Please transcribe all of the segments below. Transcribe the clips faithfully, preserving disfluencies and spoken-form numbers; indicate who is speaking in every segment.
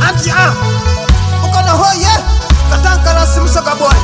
Speaker 1: Antia Bukono hoye Katankala simusoka boy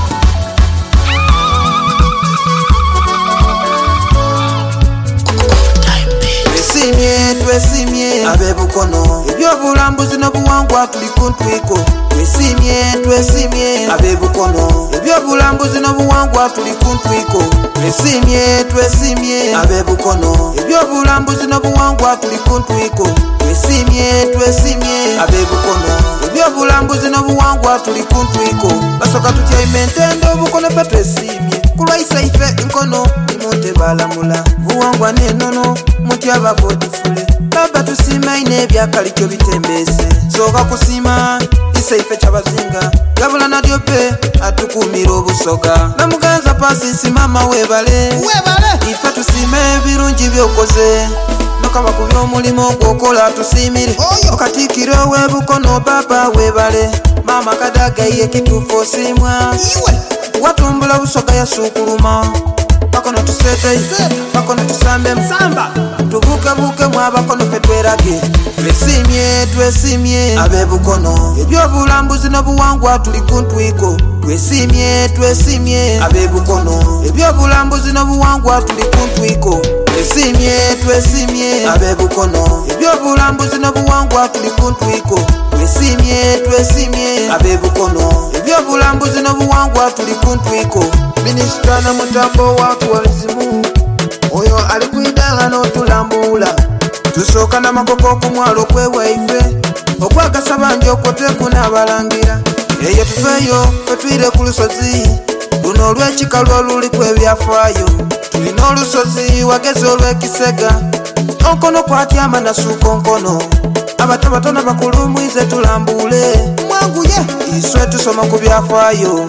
Speaker 1: Twesimye, twesimye abe Bukono ebyobulambuzi n'obuwangwa tuli kuntwiko twesimye, twesimye abe Bukono ebyobulambuzi n'obuwangwa tuli kuntwiko twesimye, twesimye abe Bukono ebyobulambuzi n'obuwangwa tuli kuntwiko twesimye, twesimye abe Bukono ebyobulambuzi n'obuwangwa tuli kuntwiko basoka tutyaime ntendo Bukono pe twesimye kulwaisa ife nkono imonte balamula buwangwa n'ennono mutya babodifule baba tusima ine byakalikyo bitembese soka kusima ise ife kyabazinga gabula nadyo pe atukumira obusoga namuganza pasi simama webale webale ife tusime ebirungi byokoze nokaba ku by'omulimo gwokola tusimire okatikiro we Bukono baba webale mama kadagaye kitufu osimwa watumbula busoga yasukuluma Bakono tusete, bakono tusambe msamba tubuke buke mwa Bakono fetwerage twesimye, twesimye abe Bukono ebyobulambuzi n'obuwangwa tuli kuntwiko twesimye, twesimye abe Bukono ebyobulambuzi n'obuwangwa tuli kuntwiko twesimye, twesimye abe Bukono ebyobulambuzi n'obuwangwa tuli kuntwiko twesimye, twesimye abe Bukono ebyobulambuzi n'obuwangwa tuli kuntwiko Minister na mutambo wa tourism oyo alikwidanga n'otulambula tusoka na makoko ku mwalo kwewaife okwagasa bangi okwoteku n'abalangira eyo tufeeyo twetwire ku lusozi luno olw'ekikalu oluli kw'ebyafaayo tulina olusozi wageze olw'ekisega onkono kwatyama nasuuka onkono abato batono bakulu mwize tulambule mwanguye iswe tusoma ku byafaayo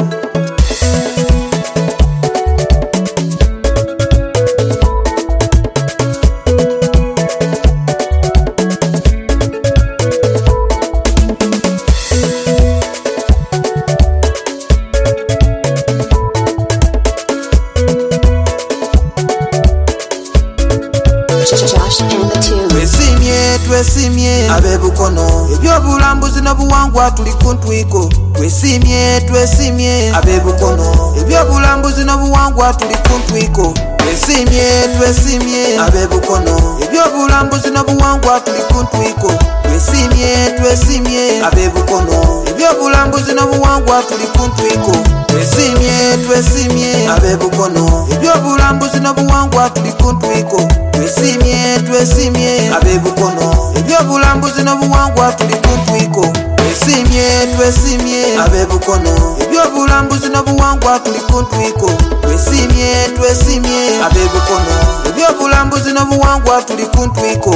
Speaker 1: twesimye, twesimye abe Bukono ebyobulambuzi n'obuwangwa tuli kuntwiko twesimye, twesimye abe Bukono ebyobulambuzi n'obuwangwa tuli kuntwiko twesimye, twesimye abe Bukono ebyobulambuzi n'obuwangwa tuli kuntwiko twesimye, twesimye abe Bukono ebyobulambuzi n'obuwangwa tuli kuntwiko twesimye, twesimye abe Bukono ebyobulambuzi n'obuwangwa tuli kuntwiko twesimye, twesimye abe Bukono ebyobulambuzi n'obuwangwa tuli kuntwiko twesimye, twesimye abe Bukono ebyobulambuzi n'obuwangwa tuli kuntwiko twesimye, twesimye abe Bukono ebyobulambuzi n'obuwangwa tuli kuntwiko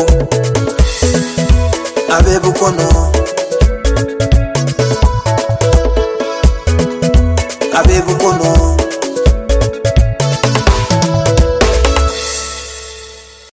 Speaker 1: abe Bukono abe Bukono